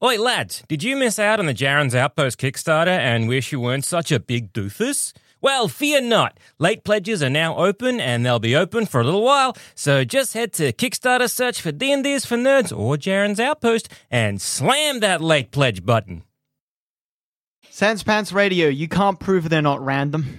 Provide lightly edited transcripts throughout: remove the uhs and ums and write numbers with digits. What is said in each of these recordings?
Oi, lads, did you miss out on the Jaren's Outpost Kickstarter and wish you weren't such a big doofus? Well, fear not. Late pledges are now open, and they'll be open for a little while, so just head to Kickstarter, search for D&D's for Nerds or Jaren's Outpost, and slam that late pledge button. Sans Pants Radio, you can't prove they're not random.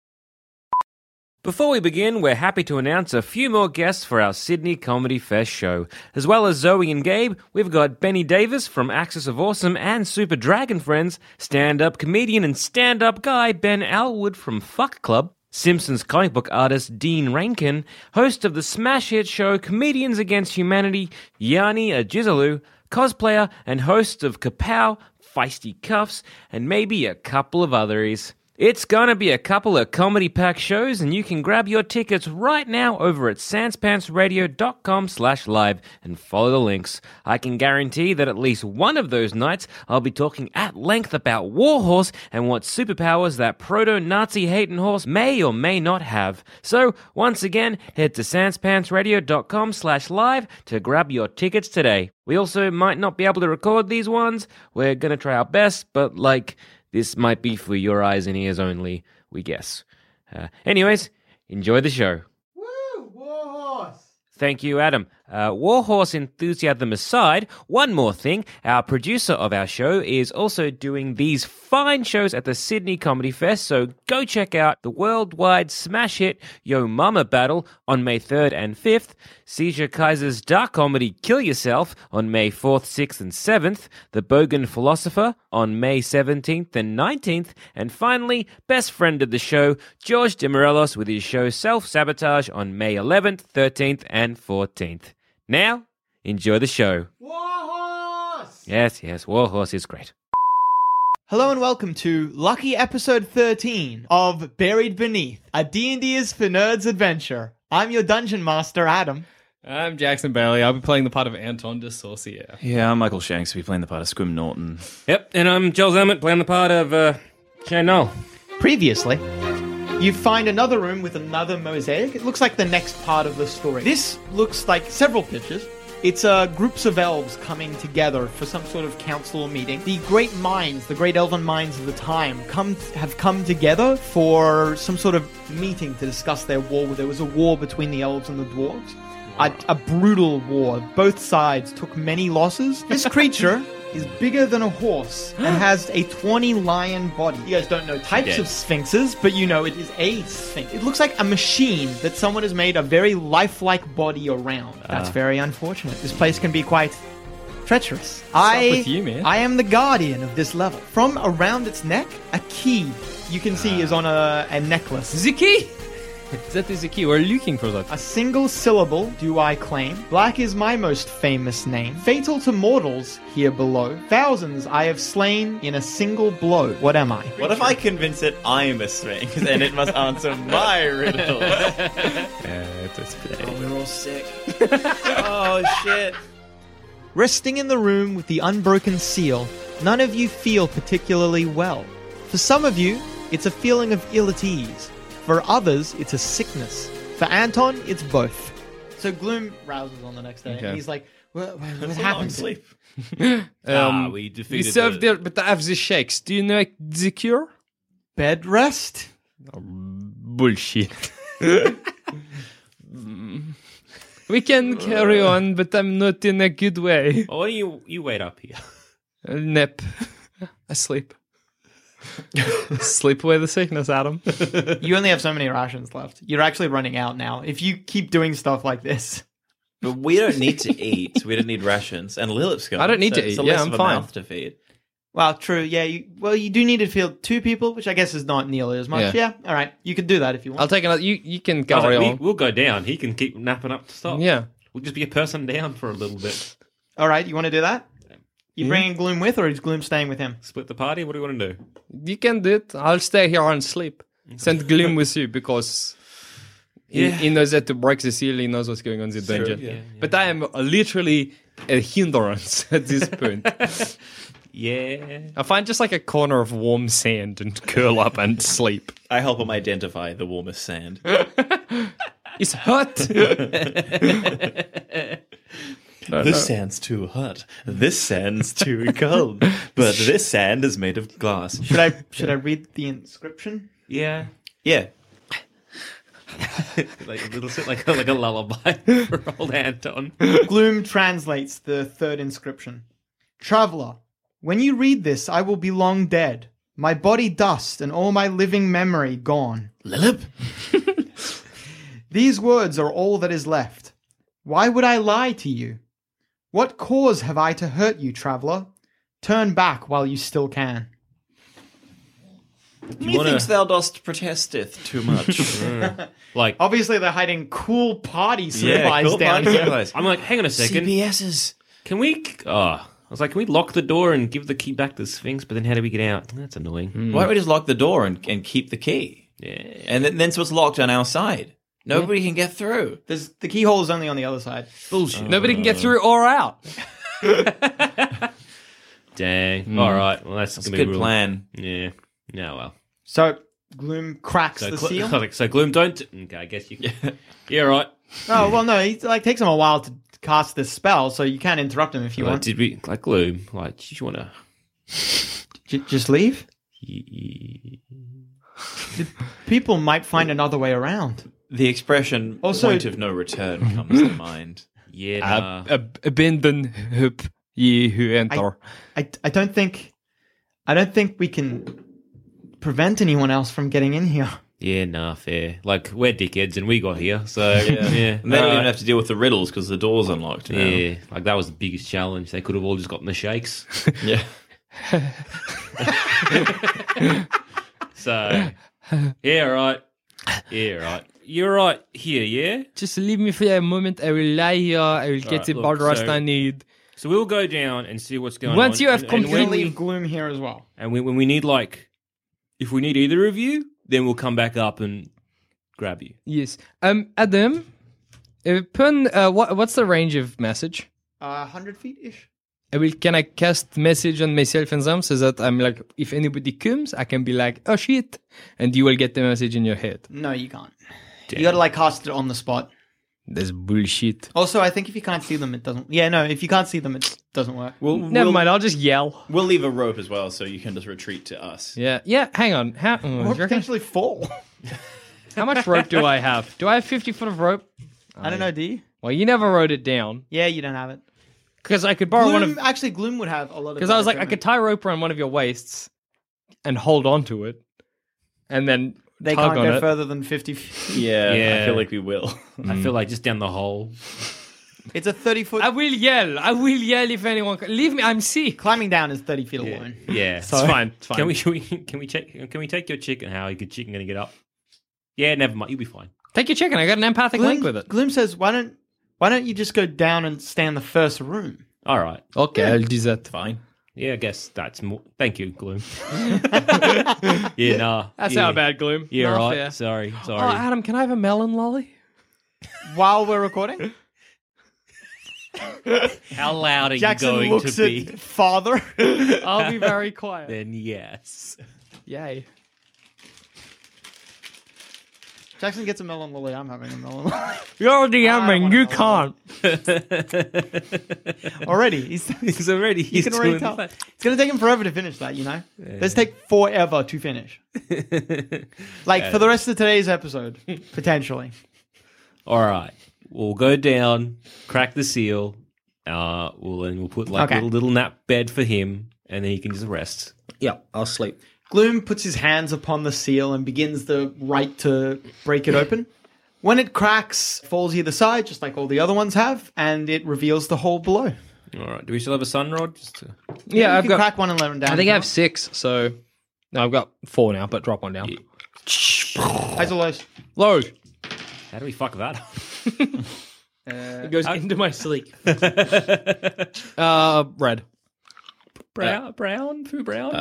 Before we begin, we're happy to announce a few more guests for our Sydney Comedy Fest show. As well as Zoe and Gabe, we've got Benny Davis from Axis of Awesome and Super Dragon Friends, stand-up comedian and stand-up guy Ben Alwood from Fuck Club, Simpsons comic book artist Dean Rankin, host of the smash hit show Comedians Against Humanity, Yanni Ajizalu, cosplayer and host of Kapow, Feisty Cuffs, and maybe a couple of others. It's gonna be a couple of comedy-packed shows, and you can grab your tickets right now over at sanspantsradio.com/live and follow the links. I can guarantee that at least one of those nights I'll be talking at length about Warhorse and what superpowers that proto-Nazi hating horse may or may not have. So, once again, head to sanspantsradio.com/live to grab your tickets today. We also might not be able to record these ones. We're gonna try our best, but this might be for your eyes and ears only, we guess. Anyways, enjoy the show. Woo! Warhorse! Thank you, Adam. Warhorse enthusiasm aside, one more thing. Our producer of our show is also doing these fine shows at the Sydney Comedy Fest, so go check out the worldwide smash hit Yo Mama Battle on May 3rd and 5th, Seizure Kaiser's dark comedy Kill Yourself on May 4th, 6th and 7th, The Bogan Philosopher on May 17th and 19th, and finally, best friend of the show, George DeMorelos with his show Self-Sabotage on May 11th, 13th and 14th. Now, enjoy the show. Warhorse! Yes, Warhorse is great. Hello and welcome to lucky episode 13 of Buried Beneath, a D&D is for Nerds adventure. I'm your dungeon master, Adam. I'm Jackson Bailey. I'll be playing the part of Anton de Saucier. Yeah, I'm Michael Shanks. I'll be playing the part of Squim Norton. Yep, and I'm Joel Emmett playing the part of, Shane Knoll. Previously, you find another room with another mosaic. It looks like the next part of the story. This looks like several pictures. It's groups of elves coming together for some sort of council meeting. The great minds, the great elven minds of the time, have come together for some sort of meeting to discuss their war. There was a war between the elves and the dwarves. A brutal war. Both sides took many losses. This creature is bigger than a horse and has a 20-lion body. You guys don't know types of sphinxes, but you know it is a sphinx. It looks like a machine that someone has made a very lifelike body around. That's very unfortunate. This place can be quite treacherous. What's up with you, man? I am the guardian of this level. From around its neck, a key you can see is on a necklace. The key! That is the key. We're looking for that. A single syllable do I claim. Black is my most famous name. Fatal to mortals here below. Thousands I have slain in a single blow. What am I? What if I convince it I'm a sphinx, and it must answer my riddle? Oh, we're all sick. Oh, shit. Resting in the room with the unbroken seal, none of you feel particularly well. For some of you, it's a feeling of ill at ease. For others, it's a sickness. For Anton, it's both. So Gloom rouses on the next day, and he's like, what happened? Sleep. We defeated served there, but I have the shakes. Do you know the cure? Bed rest? Bullshit. We can carry on, but I'm not in a good way. Oh, you wait up here. Nip. I sleep. Sleep away the sickness, Adam. You only have so many rations left. You're actually running out now. If you keep doing stuff like this. But we don't need to eat. We don't need rations. And Lilith's gone. I don't need to eat. So Yeah, less I'm of a fine. mouth to feed. Well, true. Yeah. You do need to feed 2 people, which I guess is not nearly as much. Yeah. All right. You could do that if you want. I'll take another. You can carry on. We'll go down. He can keep napping up to stop. Yeah. We'll just be a person down for a little bit. All right. You want to do that? You bringing Gloom with, or is Gloom staying with him? Split the party? What do you want to do? You can do it. I'll stay here and sleep. Send Gloom with you because he knows that to break the seal. He knows what's going on in the dungeon. Yeah. But I am literally a hindrance at this point. Yeah. I find just like a corner of warm sand and curl up and sleep. I help him identify the warmest sand. It's hot. This sand's too hot. This sand's too cold. But this sand is made of glass. Should I read the inscription? Yeah. Yeah. Like a little like a lullaby for old Anton. Gloom translates the third inscription. Traveler, when you read this, I will be long dead. My body dust and all my living memory gone. Lillip? These words are all that is left. Why would I lie to you? What cause have I to hurt you, traveler? Turn back while you still can. Methinks thou dost protesteth too much. Like, Obviously, they're hiding cool party supplies cool down party here. supplies. I'm like, hang on a second. CPS's. Can we? I was like, can we lock the door and give the key back to the Sphinx? But then how do we get out? That's annoying. Why don't we just lock the door and keep the key? Yeah. And then so it's locked on our side. Nobody can get through. The keyhole is only on the other side. Bullshit. Nobody can get through or out. Dang. All right. Well, that's That's a gonna be good real- plan. Yeah. Yeah. Well. So Gloom cracks So, the seal. so Gloom, don't. Okay, I guess you. Yeah. Right. Oh well, no, it takes him a while to cast this spell, so you can't interrupt him if you Like, want. did we like Gloom? Like, did you want to? Just leave. People might find another way around. The expression Also- point of no return comes to mind. Yeah. Nah. Abandon hope ye who enter. I don't think we can prevent anyone else from getting in here. Yeah. Nah. Fair. Like, we're dickheads and we got here. So yeah. And they don't Alright. even have to deal with the riddles because the door's unlocked now. Yeah. Like that was the biggest challenge. They could have all just gotten the shakes. Yeah. So. Yeah. Right. Yeah. Right. You're right here. Yeah. Just leave me for a moment. I will lie here. I will get Alright, the look, blood rest so- I need. So we'll go down and see what's going on. Once you have And We're completely- gonna leave Gloom here as well. when we need like, if we need either of you, then we'll come back up and grab you. Yes. Adam, what's the range of message? 100 feet ish. Can I cast message on myself and them so that I'm like, if anybody comes, I can be like, oh shit, and you will get the message in your head. No, you can't. You gotta like cast it on the spot. That's bullshit. Also, I think if you can't see them, it doesn't. Yeah, no, if you can't see them, it doesn't work. Never mind, I'll just yell. We'll leave a rope as well, so you can just retreat to us. Yeah, hang on. How, do Or you reckon- potentially fall. how much rope do I have? Do I have 50 foot of rope? I don't know, do you? Well, you never wrote it down. Yeah, you don't have it. Because I could borrow one Gloom, of... actually, Gloom would have a lot of. Because I was like, I could tie rope around one of your waists and hold on to it. And then They tug can't on go it. further than 50 feet. Yeah, Yeah. I feel like we will. I feel like just down the hole. It's a 30-foot. I will yell if anyone... Leave me, I'm sick. Climbing down is 30 feet alone. Yeah. It's fine, it's fine. Can we take your chicken? How is your chicken gonna get up? Yeah, never mind. You'll be fine. Take your chicken, I got an empathic link with it. Gloom says, "Why don't you just go down and stay in the first room?" All right. Okay, I'll do that. Fine. Yeah, I guess that's more. Thank you, Gloom. Yeah, nah. That's yeah. how bad, Gloom. Yeah, Not right. fair. Sorry. Oh, Adam, can I have a melon lolly? While we're recording, How loud are Jackson you going looks to be? at father. I'll be very quiet. Then yes. Yay. Jackson gets a melon lily. I'm having a melon lily. You're DMing, want you a melon can't. already. He's already. You He's can already doing tell. that. It's gonna take him forever to finish that. You know, let's take forever to finish. Like for the rest of today's episode, potentially. All right. We'll go down, crack the seal. We'll put like Okay. a little nap bed for him, and then he can just rest. Yeah, I'll sleep. Gloom puts his hands upon the seal and begins the rite to break it open. When it cracks, falls either side, just like all the other ones have, and it reveals the hole below. All right. Do we still have a sun rod? Just to... Yeah, you I've can got... crack one and let him down. I think if I you have 6, so... No, I've got 4 now, but drop one down. Yeah. want. Highs or lows? Lows. How do we fuck that up? It goes into my sleep. Red. Brown? Poo brown?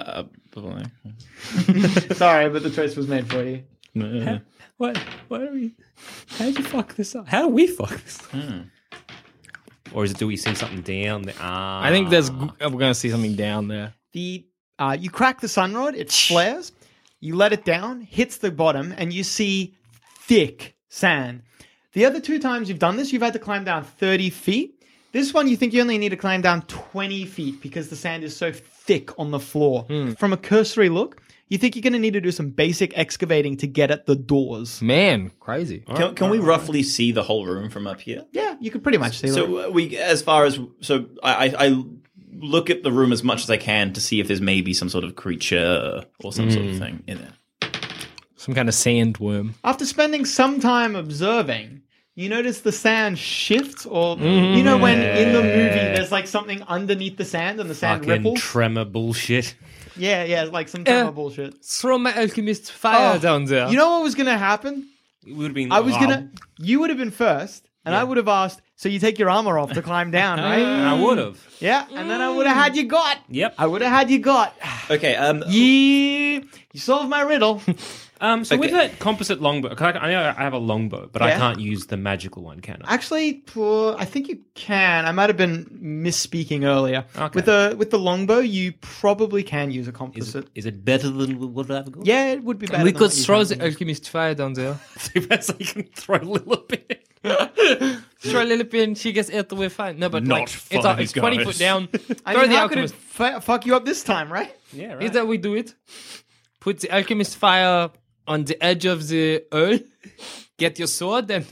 Sorry, but the choice was made for you. What are we... How'd you fuck this up? How do we fuck this up? Or do we see something down there? I think we're going to see something down there. You crack the sun rod, it flares, you let it down, hits the bottom, and you see thick sand. The other 2 times you've done this, you've had to climb down 30 feet. This one, you think you only need to climb down 20 feet because the sand is so thick on the floor. From a cursory look, you think you're going to need to do some basic excavating to get at the doors. Man, crazy. Can we roughly see the whole room from up here? Yeah, you could pretty much see that. So I look at the room as much as I can to see if there's maybe some sort of creature or some sort of thing in there. Some kind of sandworm. After spending some time observing, you notice the sand shifts, or you know when in the movie there's like something underneath the sand and the sand Fucking ripples? tremor bullshit. Yeah, like some kind of bullshit. Throw my alchemist fire down there. You know what was going to happen? It would have been. You would have been first, and I would have asked, so you take your armor off to climb down, right? And I would have. Yeah, and then I would have had you got. Yep. I would have had you got. Okay. You solved my riddle. So with that composite longbow, 'cause I know I have a longbow, but I Yeah. can't use the magical one, can I? Actually, I think you can. I might have been misspeaking earlier. Okay. With the longbow, you probably can use a composite. Is it better than what I've got? Yeah, it would be better. we than could what you throw have the to use. alchemist fire down there. So you can throw a little bit. Throw a little bit and she gets out the way fine. No, but Not like, fun, it's 20 guys. foot down. I Throw mean, the how could it alchemist. fuck you up this time, right? Yeah, right. Is that we do it? Put the alchemist fire on the edge of the earl. Get your sword and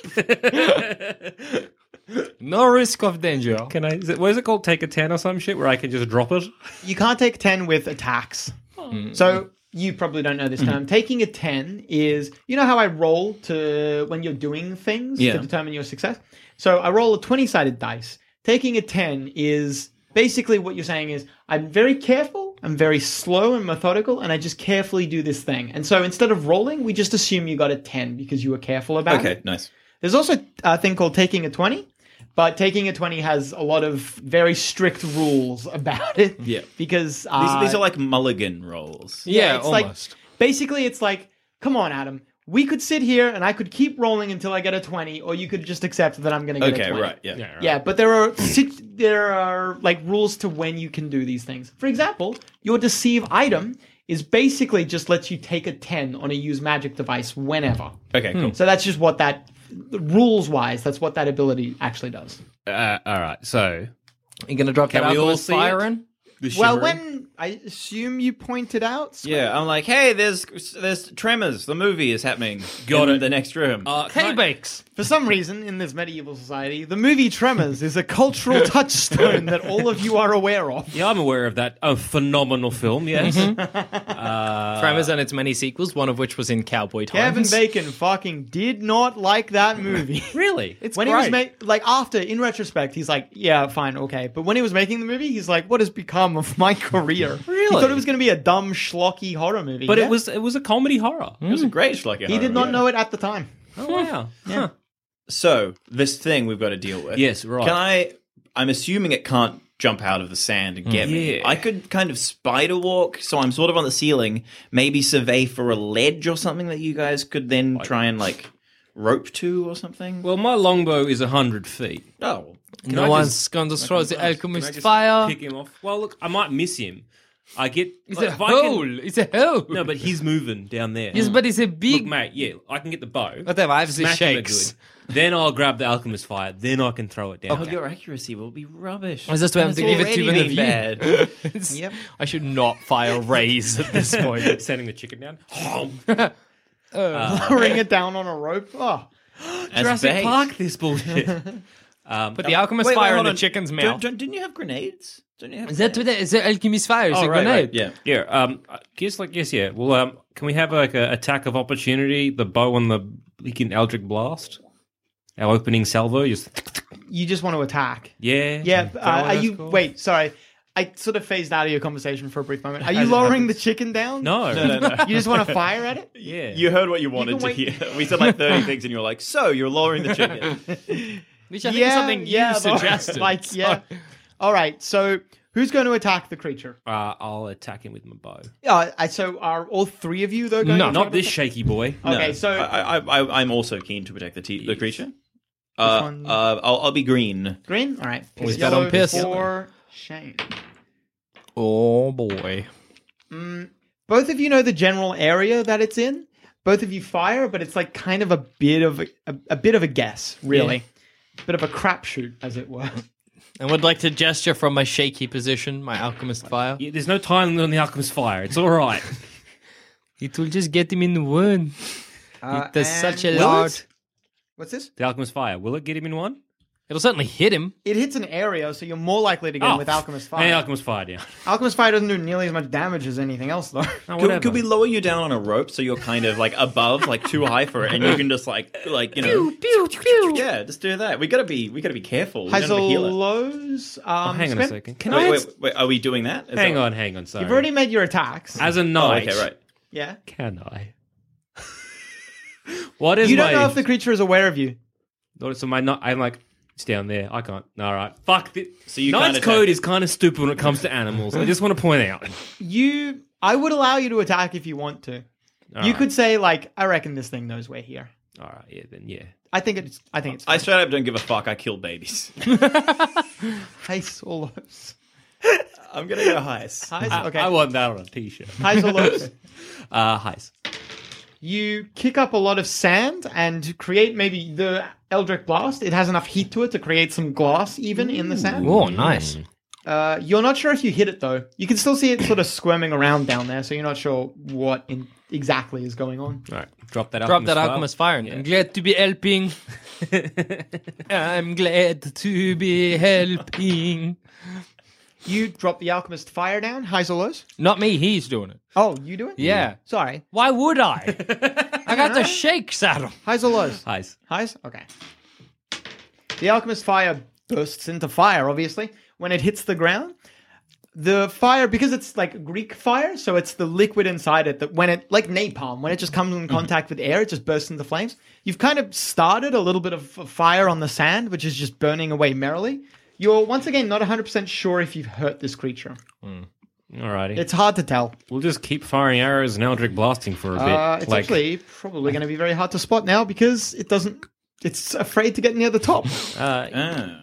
boop. No risk of danger. Can I? What is it called? Take a 10 or some shit where I can just drop it? You can't take 10 with attacks. So you probably don't know this term. Taking a 10 is, you know how I roll to when you're doing things Yeah. to determine your success? So I roll a 20-sided dice. Taking a 10 is basically what you're saying is I'm very careful, I'm very slow and methodical, and I just carefully do this thing. And so instead of rolling, we just assume you got a 10 because you were careful about it. Okay, nice. There's also a thing called taking a 20, but taking a 20 has a lot of very strict rules about it. Yeah. Because These are like mulligan rolls. Yeah, it's almost. like basically it's like, come on, Adam. We could sit here and I could keep rolling until I get a 20, or you could just accept that I'm going to get a Okay, 20. right. Yeah. Yeah, but there are like rules to when you can do these things. For example, your deceive item is basically just lets you take a 10 on a use magic device whenever. Okay, cool. So that's just what that rules wise, that's what that ability actually does. All right. So You're going to drop Can that we all alchemist see fire it? in? Well, when I assume you pointed out, Yeah, I'm like, hey, there's Tremors. The movie is happening. Got in it. the next room. Hay bakes. for some reason in this medieval society, the movie Tremors is a cultural touchstone that all of you are aware of. yeah, I'm aware of that. A phenomenal film. Yes. Tremors and its many sequels, one of which was in Cowboy Kevin Times. Bacon fucking did not like that movie. Really? It's When great. he was like after, in retrospect, he's like, yeah, fine, okay. But when he was making the movie, he's like, what has become of my career? Really? He thought it was going to be a dumb, schlocky horror movie. But Yeah. it was a comedy horror. It was a great schlocky He did not know it at the time. Oh wow. Huh. So, this thing we've got to deal with. Yes, right. I'm assuming it can't jump out of the sand and get me. Yeah. I could kind of spider walk, so I'm sort of on the ceiling, maybe survey for a ledge or something that you guys could then try and, like, rope to or something. Well, my longbow is 100 feet. Oh. No one's going to throw the alchemist Can I just fire. Pick him off. Well, look, I might miss him. I get. It's like, a if I can- hole. It's a hole. No, but he's moving down there. Yes, but it's a Look, big. mate. Yeah, I can get the bow. Whatever, I have the Smack him a shakes. good. Then I'll grab the alchemist fire. Then I can throw it down. Oh, your accuracy will be rubbish. I just have to give it to already you. bad. Yep. I should not fire rays at this point. Sending the chicken down. Lowering it down on a rope. Oh, As Jurassic bait. Park. This bullshit. Put the alchemist Wait, fire in hold the on. chicken's mouth. Didn't you have grenades? Don't you have Is that grenades? what is it alchemist fire? It's Oh, a right, grenade. right, yeah. Yeah. Yeah. Well, can we have like a attack of opportunity? The bow and the leaking Eldritch Blast. Our opening salvo. Just you just want to attack. yeah. Yeah. Is that what Are that's you? called? Wait, sorry. I sort of phased out of your conversation for a brief moment. Are you lowering the chicken down? No. You just want to fire at it? Yeah. You heard what you wanted can to wait- hear. We said like 30 things and you were like, so you're lowering the chicken. Which I think is something you but, suggested. Like, yeah. All right. So, who's going to attack the creature? I'll attack him with my bow. So, are all three of you though going? No. to Not try this to- shaky boy. Okay. No, So, I'm also keen to protect the creature. one? I'll be green. green. All right. Always Yellow bet on piss. for Shane. Oh boy. Both of you know the general area that it's in. Both of you fire, but it's like kind of a bit of a bit of a guess, really. Bit of a crapshoot, as it were. And would like to gesture from my shaky position, my alchemist fire. Yeah, there's no time limit on the alchemist fire. It's all right. It will just get him in the wound. There's such a will large... it? What's this? The alchemist fire. Will it get him in one? It'll certainly hit him. It hits an area, so you're more likely to get him with Alchemist Fire. Hey, alchemist fire down. Alchemist Fire doesn't do nearly as much damage as anything else, though. Oh, Could we lower you down on a rope so you're kind of like above, like too high for it, and you can just like you know, Pew, pew. yeah, just do that. We gotta be careful. We don't have to heal it. Lows. Hang on a second. Can Wait, are we doing that? Is Hang that- on. Sorry. You've already made your attacks. As a Oh, knight, okay, right. Yeah. can I? What is You my... don't know if the creature is aware of you. So my not, I'm like, it's down there. I can't. All right. Fuck. So you Knight's kinda code take- is kind of stupid when it comes to animals. I just want to point out. I would allow you to attack if you want to. You could say like, I reckon this thing knows we're here. All right. Yeah. Then yeah. I think it's. I Fine. straight up don't give a fuck. I kill babies. Highs or lows? I'm gonna go highs. Highs. Okay. I want that on a t-shirt. Highs or lows? Highs. You kick up a lot of sand and create maybe the Eldritch Blast. It has enough heat to it to create some glass even in the sand. Oh, nice. You're not sure if you hit it though. You can still see it sort of squirming around down there, so you're not sure what exactly is going on. All right. Drop that. Drop that file. alchemist fire. I'm glad to be helping. I'm glad to be helping. You drop the Alchemist Fire down. Highs or lows? Not me, he's doing it. Oh, you do it? Yeah. Sorry. Why would I? I got the shakes at him. Highs or lows? Highs. Highs? Okay. The Alchemist Fire bursts into fire, obviously. When it hits the ground, the fire, because it's like Greek fire, so it's the liquid inside it that when it, like napalm, when it just comes in contact with air, it just bursts into flames. You've kind of started a little bit of fire on the sand, which is just burning away merrily. You're, once again, not 100% sure if you've hurt this creature. Alrighty. It's hard to tell. We'll just keep firing arrows and Eldritch blasting for a bit. It's actually probably going to be very hard to spot now because it doesn't... It's afraid to get near the top. Ah.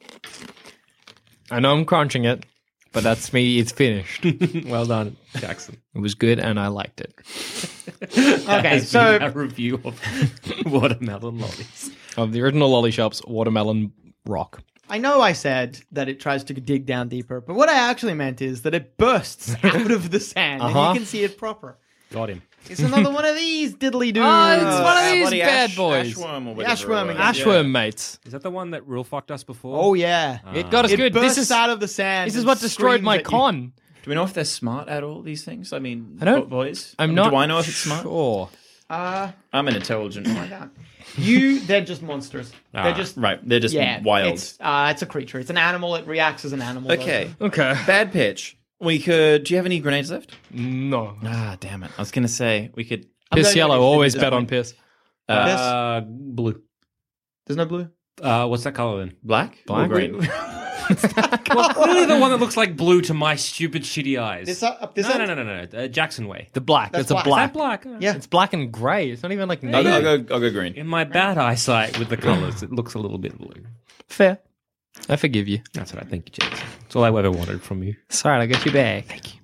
I know I'm crunching it, but that's me. It's finished. Well done, Jackson. It was good and I liked it. Okay, A so review of watermelon lollies. Of the original Lolly Shop's watermelon rock. I know I said that it tries to dig down deeper, but what I actually meant is that it bursts out of the sand and you can see it proper. Got him. It's another one of these diddly dudes. Oh, it's one of these bloody bad boys. Ashworm or The whatever. ashworm it was. again. Ashworm, mates. Is that the one that real fucked us before? Oh yeah, It got us it good. bursts This is out of the sand. This is and what destroyed screams my at you. con. Do we know if they're smart at all, these things? I mean, I don't- boys? I'm not. Do I know if it's smart? Sure. I'm an intelligent Like that. They're just monsters. They're just Right, they're just wild. It's a creature. It's an animal. It reacts as an animal. Okay, Okay. bad pitch. We could. Do you have any grenades left? No. Ah, damn it! I was gonna say we could. Piss going yellow. with Always this bet on one. piss. Blue. There's no blue. What's that color then? Black Black? or green? Well, clearly the one that looks like blue to my stupid shitty eyes. This up this no, end? no. Jackson way. The black. That's That's a black. black. Black. Yeah. It's black and grey. It's not even like I'll navy. go green. In my bad eyesight with the colors, it looks a little bit blue. Fair. I forgive you. That's what I think, Jackson. That's all I ever wanted from you. Sorry, I got you back. Thank you.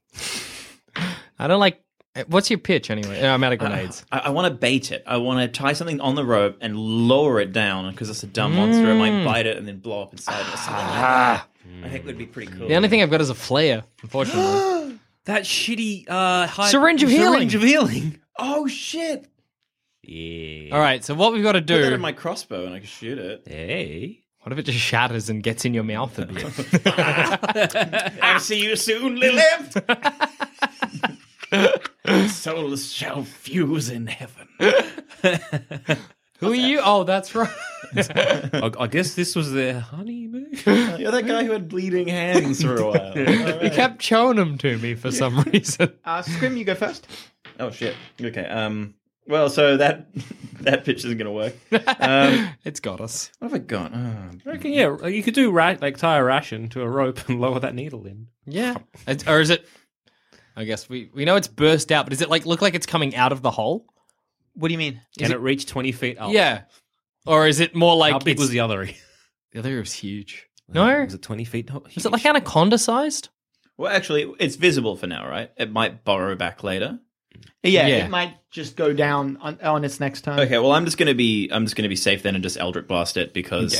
I don't like. What's your pitch anyway? I'm out of grenades. I want to bait it. I want to tie something on the rope and lower it down because it's a dumb monster. It might bite it and then blow up inside it or something like that. I think it would be pretty cool. The only thing I've got is a flare, unfortunately. That shitty Syringe of healing. Syringe of healing. Oh shit! Yeah. All right, so what we've got to Put that do. in my crossbow and I can shoot it. Hey. What if it just shatters and gets in your mouth a bit? I'll see you soon, Lilith. Souls shall fuse in heaven. Who are you? Oh, that's right. I guess this was their honeymoon. You're that guy who had bleeding hands for a while. You kept showing them to me for some reason. Scrim, you go first. Oh shit. Okay. Well, so that pitch isn't going to work. It's got us. What have I got? I reckon, yeah, you could do tie a ration to a rope and lower that needle in. Yeah. Or is it? I guess we know it's burst out, but does it look like it's coming out of the hole? What do you mean? Can it reach 20 feet up? Yeah. Or is it more like How big it's- was the other? The other was huge. No. Was it 20 feet? Is it like anaconda sized? Well, actually, it's visible for now, right? It might burrow back later. Yeah, Yeah. it might just go down on its next turn. Okay, well, I'm just gonna be safe then and just Eldritch Blast it because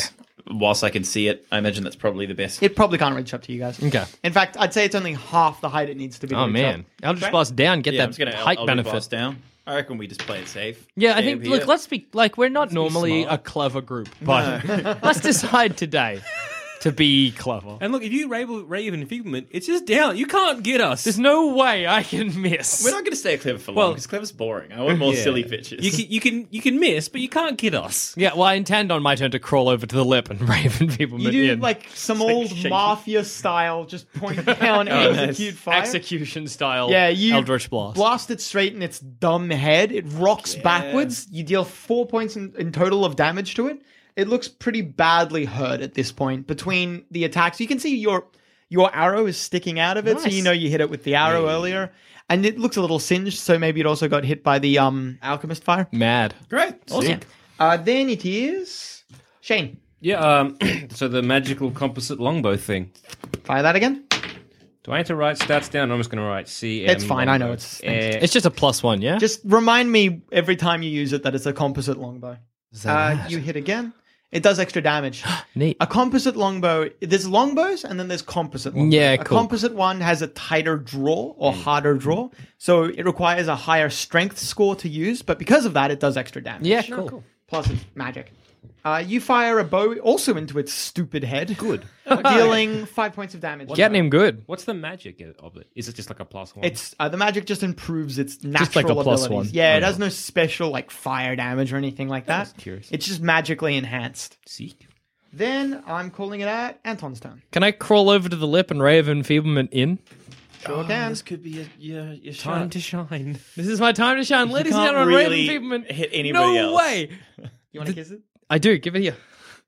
whilst I can see it, I imagine that's probably the best. It probably can't reach up to you guys. Okay. In fact, I'd say it's only half the height it needs to be. To Oh reach man, up. Eldritch Blast down, get yeah, I'm that just gonna height Eldritch benefit. Blast down. I reckon we just play it safe. Yeah, I Stay think. over Look, here. let's be like we're not normally a clever group, but let's decide today to be clever. And look, if you Raven Figment, it's just down. You can't get us. There's no way I can miss. We're not going to stay clever for long Well- because clever's boring. I want more Yeah. silly pitches. You can miss, but you can't get us. Yeah, well, I intend on my turn to crawl over to the lip and Raven people You do in. like some like old shaky. mafia style, just point down and execute fire. execution style. Yeah, you Eldritch Blast. blast it straight in its dumb head. It rocks backwards. You deal 4 points in total of damage to it. It looks pretty badly hurt at this point. Between the attacks, you can see your arrow is sticking out of it, so Nice. you know you hit it with the arrow earlier. And it looks a little singed, so maybe it also got hit by the alchemist fire. Mad. Great. Awesome. Then it is Shane. Yeah. So the magical composite longbow thing. Fire that again. Do I need to write stats down? I'm just going to write CM. It's fine, I know longbow. it's- It's just a +1, yeah? Just remind me every time you use it that it's a composite longbow. You hit again. It does extra damage. Neat. A composite longbow, there's longbows and then there's composite longbows. Yeah, A cool. composite one has a tighter draw or harder draw, so it requires a higher strength score to use, but because of that, it does extra damage. Yeah, cool. Plus it's magic. You fire a bow also into its stupid head. Good. Dealing 5 points of damage. Getting him good. What's the magic of it? Is it just like a +1? It's the magic just improves its natural Just like a plus abilities. one. Yeah, it has no special like fire damage or anything like that. curious. It's just magically enhanced. Seek. Then I'm calling it at Anton's turn. Can I crawl over to the lip and Raven Feeblement in? Sure can. This could be your Time shot. to shine. This is my time to shine. Ladies and can't gentlemen, really Raven Feeblement. hit anybody no else. way. You want to kiss it? I do. Give it here.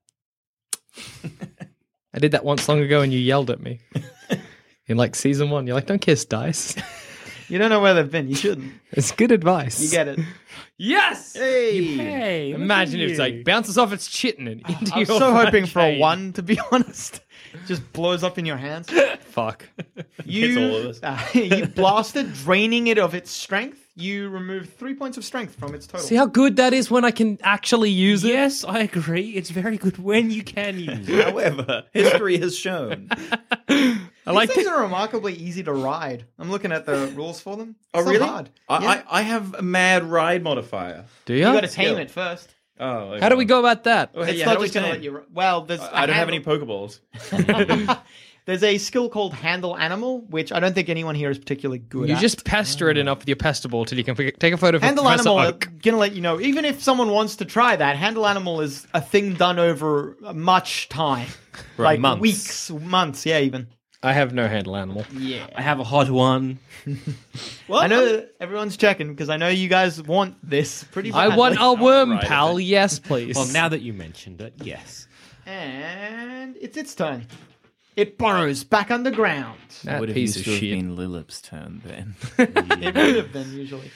I did that once long ago and you yelled at me. In like season 1. You're like, don't kiss dice. You don't know where they've been. You shouldn't. It's good advice. You get it. Yes! Hey. Hey, Imagine if it's like bounces off its chittin and into I was your so hoping for a arcade. 1, to be honest. Just blows up in your hands. Fuck. It's all of us. You blast it, draining it of its strength. You remove 3 points of strength from its total. See how good that is when I can actually use it? Yes, I agree. It's very good when you can use it. However, history has shown. I like These things it. are remarkably easy to ride. I'm looking at the rules for them. Oh, It's not really? hard. Yeah. I have a mad ride modifier. Do you? You got to tame skill. it first. Oh, okay. How do we go about that? Oh, It's yeah, not how do we just going to tame? let you. Well, there's. I don't have any Pokeballs. There's a skill called Handle Animal, which I don't think anyone here is particularly good You at. just pester it enough with your pestable till you can take a photo of Handle Professor Animal, Oak. gonna let you know. Even if someone wants to try that, Handle Animal is a thing done over much time, like months. weeks, months, yeah, even. I have no handle animal. Yeah, I have a hot one. Well, I know that everyone's checking because I know you guys want this pretty I badly. want a worm, right, pal. okay. Yes, please. Well, now that you mentioned it, yes. And it's its turn. It burrows back underground. that would have piece used of to have shit. been Lilip's turn then. It would have been usually.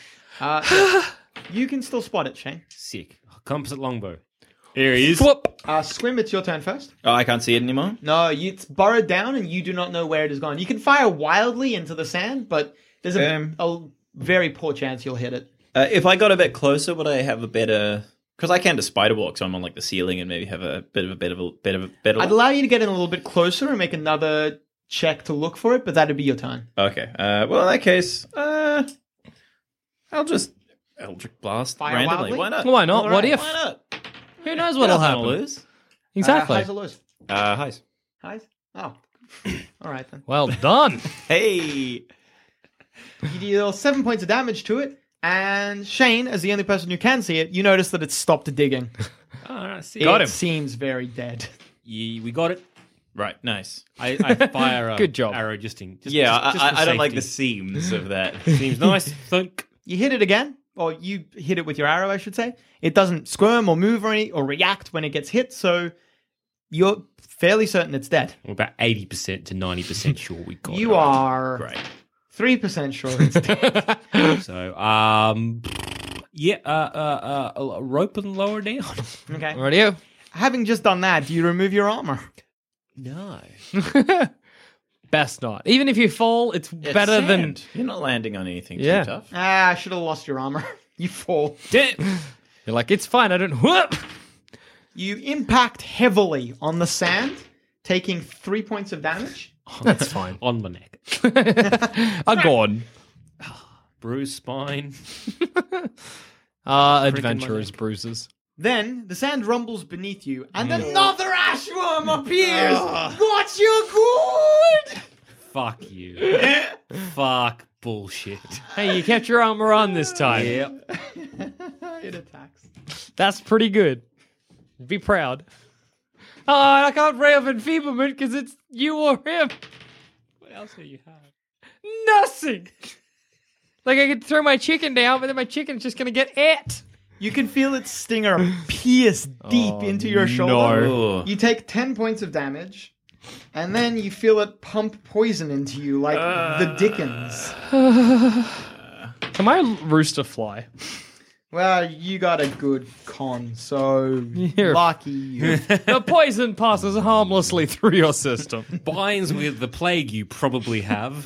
You can still spot it, Shane. Sick. Composite longbow. Here he is. Whoop. Squim, it's your turn first. Oh, I can't see it anymore. No, it's burrowed down and you do not know where it has gone. You can fire wildly into the sand, but there's a very poor chance you'll hit it. If I got a bit closer, would I have a better? Because I can just spider walk, so I'm on like the ceiling and maybe have a bit of a better. I'd allow you to get in a little bit closer and make another check to look for it, but that'd be your turn. Okay. Well, in that case, I'll just Eldritch Blast Fire randomly. wildly? Why not? Why not? All What right. if? Why not? Who knows what'll Nothing happen? to lose. Exactly. Highs or lows? Highs. Highs? Oh. All right then. Well done. Hey. You deal 7 points of damage to it, and Shane, as the only person who can see it, you notice that it's stopped digging. Oh, sick. It seems very dead. We got it. Right. Nice. I fire a Good job. arrow just in. Just, Yeah, just for I don't like the safety. seams of that. Seems nice. Thunk. You hit it again, or you hit it with your arrow, I should say. It doesn't squirm or move or react when it gets hit, so you're fairly certain it's dead. We're about 80% to 90% sure we got it. You are Great. 3% sure it's dead. So, rope and lower down. Okay. Radio. Having just done that, do you remove your armor? No. Best not. Even if you fall, it's better than. Sand. You're not landing on anything Yeah. too tough. Ah, I should have lost your armor. You fall. Damn. You're like, it's fine. I don't. Whoop. You impact heavily on the sand, taking 3 points of damage. That's fine. On my neck. I'm gone. Bruised spine. Adventurers bruises. Then the sand rumbles beneath you, and another ashworm appears. What's your good? Fuck you. Fuck bullshit. Hey, you kept your armor on this time. Yep. It attacks. That's pretty good. Be proud. Oh, I can't bring up enfeeblement because it's you or him. What else do you have? Nothing. Like I could throw my chicken down, but then my chicken's just gonna get ate. You can feel its stinger pierce deep into your shoulder. Oh. You take 10 points of damage, and then you feel it pump poison into you like the Dickens. Can my rooster fly? Well, you got a good con, so You're- lucky you. The poison passes harmlessly through your system. Binds with the plague you probably have.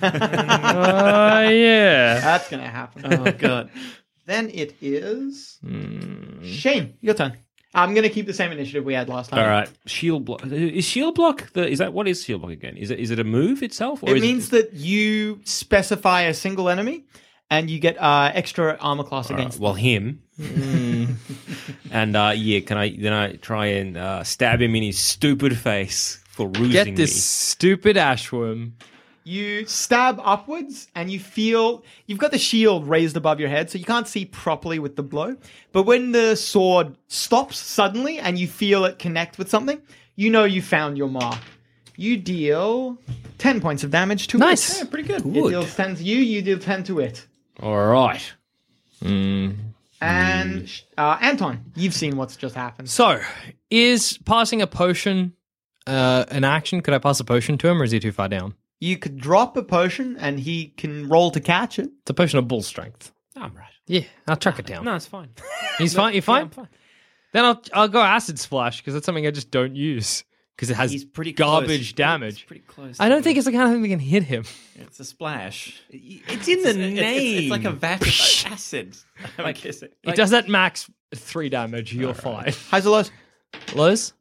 Yeah. That's gonna happen. Oh god. Then it is Shane. Your turn. I'm gonna keep the same initiative we had last time. All right. Shield block. Is shield block what is shield block again? Is it a move itself? Or It is means that you specify a single enemy, and you get extra armor class against. Well, him. And can I try and stab him in his stupid face for rusing Get this me? stupid ashworm. You stab upwards, and you feel you've got the shield raised above your head, so you can't see properly with the blow. But when the sword stops suddenly, and you feel it connect with something, you know you found your mark. You deal 10 points of damage to Nice. it. Yeah, pretty good. It Good. deals 10 to you, you deal 10 to it. All right. And Anton, you've seen what's just happened. So, is passing a potion an action? Could I pass a potion to him, or is he too far down? You could drop a potion, and he can roll to catch it. It's a potion of bull strength. I'm right. Yeah, I'll chuck it down. No, it's fine. He's fine. You're fine. I'm fine. Then I'll go acid splash because that's something I just don't use because it has He's pretty garbage close. damage. It's pretty close. I don't think it's the kind of thing that can hit him. It's a splash. It's in the name. It's like a vat of acid. I guess it. It does at max 3 damage. You're fine. Highs or lows? Lows?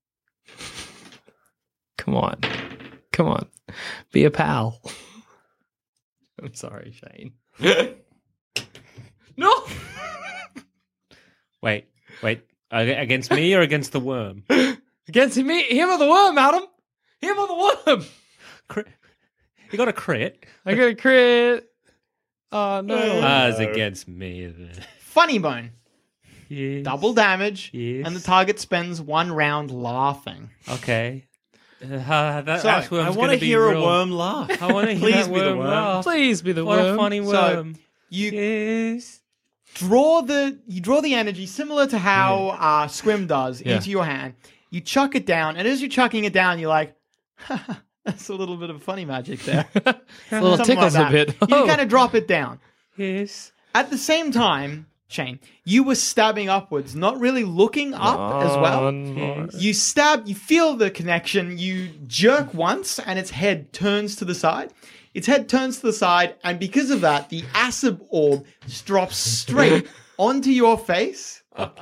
Come on. Come on. Be a pal. I'm sorry, Shane. No! Wait. Against me or against the worm? Against me, him or the worm, Adam? Him or the worm? You got a crit. I got a crit. Oh, no. It's against me. Funny bone. Yes. Double damage, Yes. and the target spends 1 round laughing. Okay. That So, ashworm's I want gonna to be hear real- a worm laugh. I want to hear Please that be the worm worm. laugh. Please be the What worm. a funny So, worm. You Yes. draw the energy similar to how Squim does into your hand. You chuck it down, and as you're chucking it down, you're like, that's a little bit of funny magic there. A little Something tickles like a that. bit. You kind of drop it down. Yes. At the same time, Shane, you were stabbing upwards, not really looking up as well. No. You stab, you feel the connection, you jerk once, and its head turns to the side. Its head turns to the side, and because of that, the acid orb drops straight onto your face,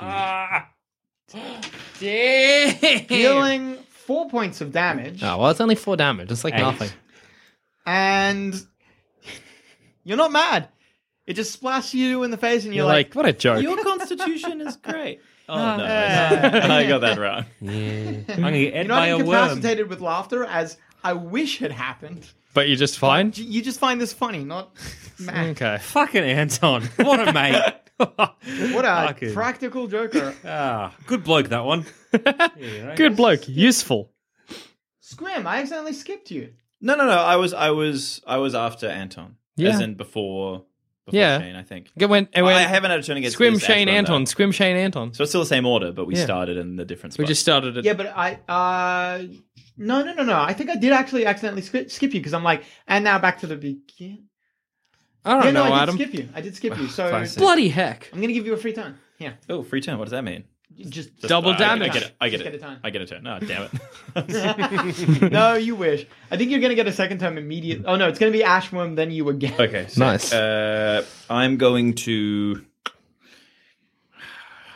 Damn. dealing 4 points of damage. Oh, well, it's only 4 damage. It's like 8. nothing. And you're not mad. It just splashes you in the face, and You're you're like, what a joke. Your constitution is great. Oh no, I got that wrong. Yeah. I'm gonna get you're ate not by a worm. incapacitated with laughter, as I wish had happened. But you're just fine? You just find this funny, not mad. Okay. Fucking Anton. What a mate. What a Fucking- practical joker. Good bloke, that one. Good bloke. Useful. Scrim, I accidentally skipped you. No. I was after Anton. Yeah. As in before Yeah. Shane, I think. It went, I haven't had a turn against Squim, this Shane, Ashburn, Anton. though. Squim, Shane, Anton. So it's still the same order, but we Yeah. started in the different We spots. just started it. Yeah, but no. I think I did actually accidentally skip you because I'm like, and now back to the beginning. I don't know, I did Adam. skip you. I did skip you. So Classic. Bloody heck. I'm going to give you a free turn. Here. Oh, free turn. What does that mean? Just Double I damage. get it. I get Just it. get a turn. I get a turn. No, damn it. No, you wish. I think you're going to get a second turn immediately. Oh, no, it's going to be Ashworm, then you again. Okay. So, Nice. I'm going to.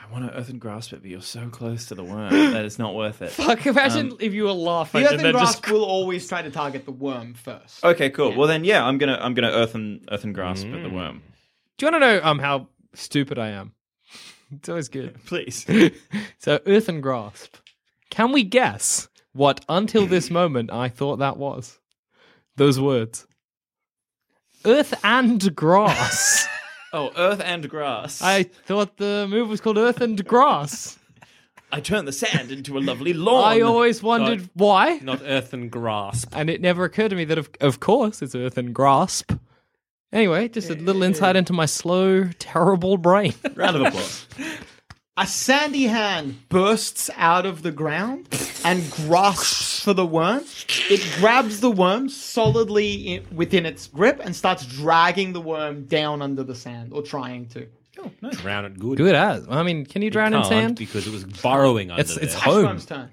I want to earthen grasp it, but you're so close to the worm that it's not worth it. Fuck, imagine if you were laughing The and earthen then grasp just... will always try to target the worm first. Okay, cool. Well then, yeah, I'm gonna earthen grasp at the worm. Do you want to know how stupid I am? It's always good. Please. So, earthen grasp. Can we guess what, until this moment, I thought that was? Those words. Earth and grass. Oh, earth and grass. I thought the move was called Earth and Grass. I turned the sand into a lovely lawn. I always wondered why, Not earthen grasp. and it never occurred to me that, of course, it's Earth and Grasp. Anyway, just a little insight into my slow, terrible brain. Round of applause. A sandy hand bursts out of the ground and grasps for the worm. It grabs the worm solidly within its grip and starts dragging the worm down under the sand, or trying to. Drown it good. Good as. I mean, can you drown in Can't, sand? because it was burrowing under It's there. home. Ashworm's turn.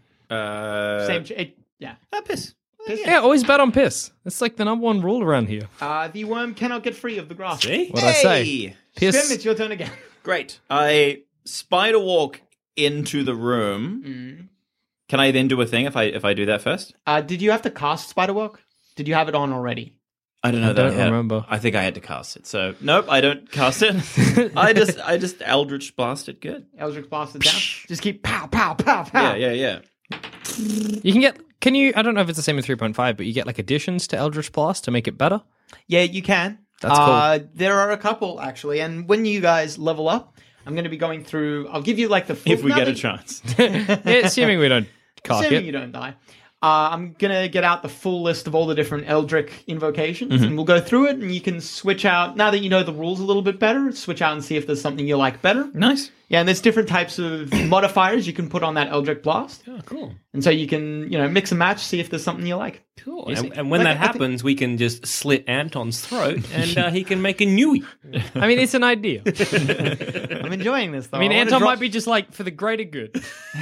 Yeah. Piss. Yeah, always bet on piss. It's like the number one rule around here. The worm cannot get free of the grasp. See? What'd I say? Hey! Piss. Stim, it's your turn again. Great. I spider walk into the room. Can I then do a thing if I do that first? Did you have to cast Spiderwalk? Did you have it on already? I don't know. I that don't yet. remember. I think I had to cast it. So nope, I don't cast it. I just Eldritch blast it. Good. Eldritch Blast it down. Just keep pow, pow, pow, pow. Yeah. You can get... Can you... I don't know if it's the same in 3.5, but you get like additions to Eldritch Blast to make it better. Yeah, you can. That's cool. There are a couple, actually. And when you guys level up, I'm going to be going through... I'll give you like the full... If we now get a that- chance. Yeah, assuming we don't cock Assuming it. you don't die. I'm going to get out the full list of all the different Eldritch invocations, and we'll go through it, and you can switch out... Now that you know the rules a little bit better, switch out and see if there's something you like better. Nice. Yeah, and there's different types of modifiers you can put on that Eldritch Blast. Oh, cool. And so you can, mix and match, see if there's something you like. Cool. You see? And when Like, that I think- happens, we can just slit Anton's throat and he can make a newie. I mean, it's an idea. I'm enjoying this, though. I mean, wanna Anton drop- might be just like, for the greater good.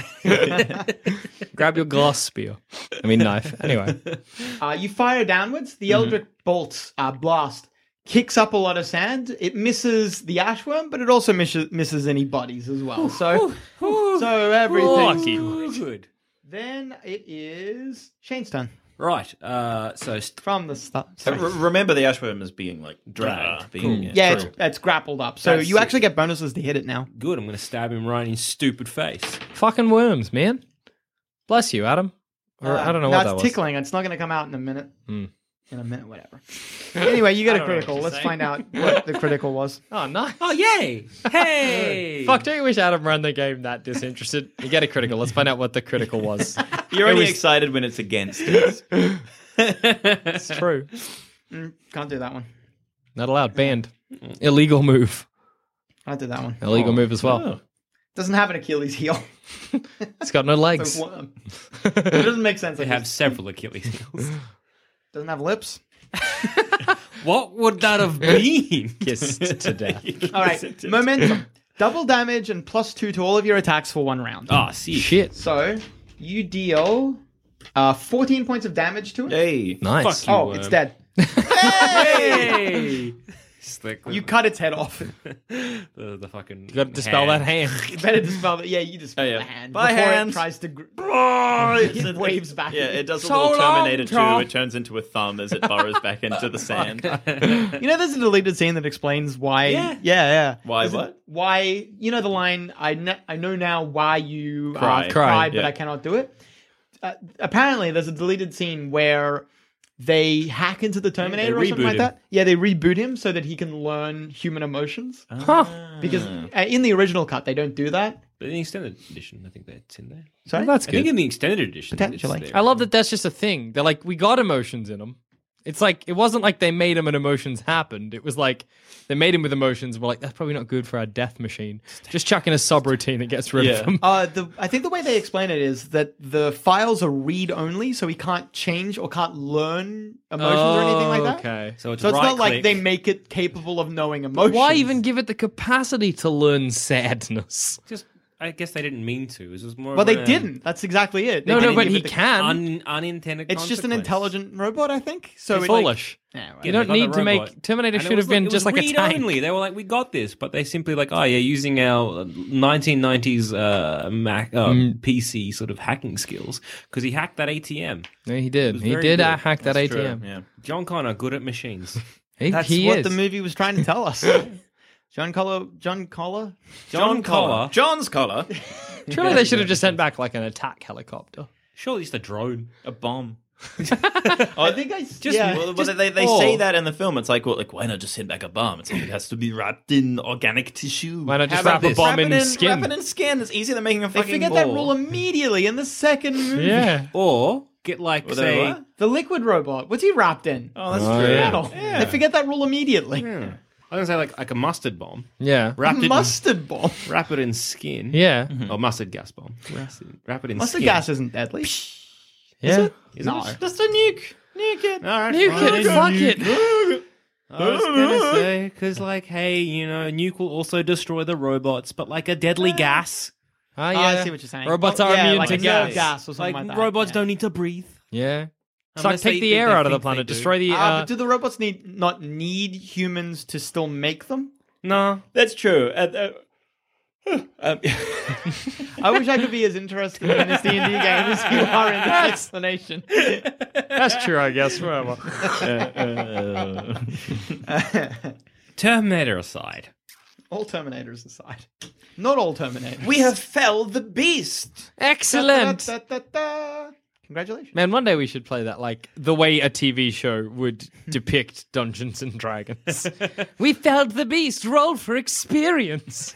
Grab your glass spear. I mean, knife. Anyway. You fire downwards. The Eldritch Bolt's blast kicks up a lot of sand. It misses the ashworm, but it also misses any bodies as well. So everything's Lucky. good. Good. Then it is Shane's turn. Right. So From the start. Sorry. Remember the ashworm as being like dragged. Being, Yeah, true. it's grappled up. So That's you sick. actually get bonuses to hit it now. good. I'm going to stab him right in his stupid face. Fucking worms, man. Bless you, Adam. Or I don't know no, what that it's was. tickling. It's not going to come out in a minute. In a minute, whatever. Anyway, you get a don't know critical. what you're Let's saying. find out what the critical was. Oh, nice. Oh, yay! Hey! Fuck, don't you wish Adam ran the game that disinterested? You get a critical. Let's find out what the critical was. You're only was- excited when it's against us. It's true. Can't do that one. Not allowed. Banned. Illegal move. Can't do that one. Illegal move as well. Oh. Doesn't have an Achilles heel. It's got no legs. It's a worm. It doesn't make sense. They have several Achilles heels. Doesn't have lips. What would that have been? Kissed to death. All right, momentum. Double damage and +2 to all of your attacks for 1 round. Ah, see. Shit. So you deal 14 points of damage to it. Hey. Nice. Fuck you. Oh, it's dead. Hey! Slick. You cut its head off. the fucking. You got to dispel that hand. You better dispel it. Yeah, you dispel yeah. the hand. Bye, before hand. it tries to... It waves back. Yeah, it does a So little long, Terminator 2. Tom. It turns into a thumb as it burrows back into the sand. You know, there's a deleted scene that explains why... Yeah. Why There's a- what? Why... You know the line, I know now why you Cry. cried, but Yeah. I cannot do it? Apparently, there's a deleted scene where they hack into the Terminator or something reboot like him. that. Yeah, they reboot him so that he can learn human emotions. Huh. Because in the original cut, they don't do that. But in the extended edition, I think that's in there. Sorry? Well, that's I think good. in the extended edition, Potentially. it's there. I love that that's just a thing. They're like, we got emotions in them. It's like, it wasn't like they made him and emotions happened. It was like, they made him with emotions. We're like, that's probably not good for our death machine. Just chuck in a subroutine that gets rid of them. I think the way they explain it is that the files are read-only, so he can't change or can't learn emotions or anything like that. Okay. So it's, So it's not like right-click. they make it capable of knowing emotions. Why even give it the capacity to learn sadness? Just I guess they didn't mean to. It was more. Well, of they a didn't. That's exactly it. They No, didn't but give he it the- can. unintended. It's just an consequence. intelligent robot, I think. So It's it, like- foolish. Yeah, well, You They don't got the need to robot. make Terminator. And it Should was have been it just was like a read tank. only. They were like, we got this, but they simply like, oh yeah, using our 1990s Mac PC sort of hacking skills because he hacked that ATM. No, he did. was He very did good. hack that That's true, ATM. Yeah. John Connor, good at machines. That's he what is. the movie was trying to tell us. John Collar. John Collar. John's collar. Surely they should have just sent back like an attack helicopter. Surely just a drone. A bomb. I think I Just- yeah. Well, they say that in the film. It's like, well, like why not just send back a bomb? It's like it has to be wrapped in organic tissue. Why not just How about wrap a this? bomb in Wrap skin? it in skin. It's easier than making a They fucking forget ball. that rule immediately in the second movie. Yeah. Or get like, Well, they say, what? The liquid robot. What's he wrapped in? Oh, that's Oh, true. yeah. They forget that rule immediately. I was gonna say like a mustard bomb. Yeah. Mustard bomb. Wrap it in skin. Yeah. Or mustard gas bomb. Wrap it in Mustard skin. gas isn't deadly. Yeah. No. Just a nuke. Nuke it. All right, Nuke fine. it. Fuck it. I was gonna say because like, hey, you know, nuke will also destroy the robots, but like a deadly gas. Oh, yeah. I see what you're saying. Robots Oh, are yeah, immune like to a gas. nerve gas or something Like like that. robots yeah. don't need to breathe. Yeah. It's Unless like take they- the air they out of the think they planet, do. destroy the. But do the robots not need humans to still make them? No, That's true. I wish I could be as interested in this D&D game as you are in this explanation. That's true, I guess. Whatever. Terminator aside. All Terminators aside. Not all Terminators. We have felled the beast. Excellent. Da-da-da-da-da. Congratulations. Man, one day we should play that like the way a TV show would depict Dungeons and Dragons. We felled the beast, roll for experience.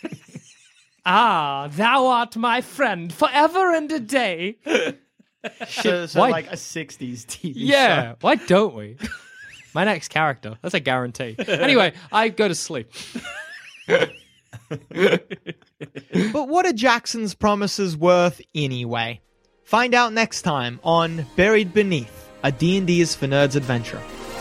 Ah, thou art my friend forever and a day. So why- like a 60s TV Yeah, show. why don't we? My next character. That's a guarantee. Anyway, I go to sleep. But what are Jackson's promises worth anyway? Find out next time on Buried Beneath, a D&D is for Nerds adventure.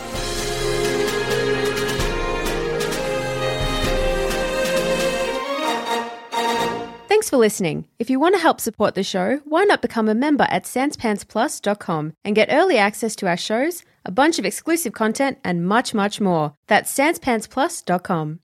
Thanks for listening. If you want to help support the show, why not become a member at sanspantsplus.com and get early access to our shows, a bunch of exclusive content, and much, much more. That's sanspantsplus.com.